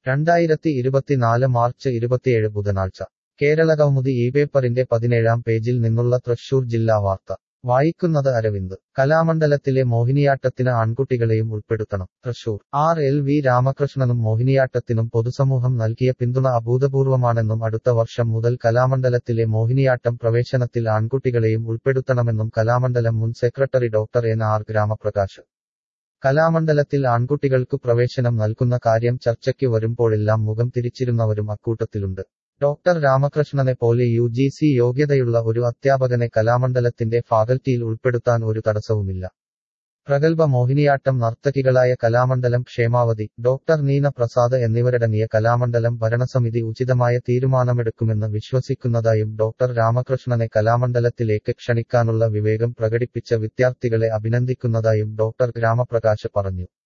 2024 March 27 ബുധനാഴ്ച കേരളകൗമുദി ഈ പേപ്പറിന്റെ 17-ാം പേജിൽ നിന്നുള്ള തൃശൂർ ജില്ലാ വാർത്ത വായിക്കുന്നത് അരവിന്ദ്. കലാമണ്ഡലത്തിലെ മോഹിനിയാട്ടത്തിന് ആൺകുട്ടികളെയും ഉൾപ്പെടുത്തണം. തൃശൂർ എൽ വി രാമകൃഷ്ണനും മോഹിനിയാട്ടത്തിനും പൊതുസമൂഹം നൽകിയ പിന്തുണ അഭൂതപൂർവമാണെന്നും അടുത്ത വർഷം മുതൽ കലാമണ്ഡലത്തിലെ മോഹിനിയാട്ടം പ്രവേശനത്തിൽ ആൺകുട്ടികളെയും ഉൾപ്പെടുത്തണമെന്നും കലാമണ്ഡലം മുൻ secretary doctor N R Gramaprakash. കലാമണ്ഡലത്തിൽ ആൺകുട്ടികൾക്കു പ്രവേശനം നൽകുന്ന കാര്യം ചർച്ചയ്ക്ക് വരുമ്പോഴെല്ലാം മുഖം തിരിച്ചിരുന്നവരും അക്കൂട്ടത്തിലുണ്ട്. ഡോക്ടർ രാമകൃഷ്ണനെ പോലെ UGC യോഗ്യതയുള്ള ഒരു അധ്യാപകനെ കലാമണ്ഡലത്തിന്റെ ഫാക്കൽറ്റിയിൽ ഉൾപ്പെടുത്താൻ ഒരു തടസ്സവുമില്ല. പ്രഗൽഭ മോഹിനിയാട്ടം നർത്തകികളായ കലാമണ്ഡലം ക്ഷേമാവതി, ഡോക്ടർ നീന പ്രസാദ് എന്നിവരടങ്ങിയ കലാമണ്ഡലം ഭരണസമിതി ഉചിതമായ തീരുമാനമെടുക്കുമെന്ന് വിശ്വസിക്കുന്നതായും ഡോക്ടർ രാമകൃഷ്ണനെ കലാമണ്ഡലത്തിലേക്ക് ക്ഷണിക്കാനുള്ള വിവേകം പ്രകടിപ്പിച്ച വിദ്യാർത്ഥികളെ അഭിനന്ദിക്കുന്നതായും ഡോക്ടർ ഗ്രാമപ്രകാശ് പറഞ്ഞു.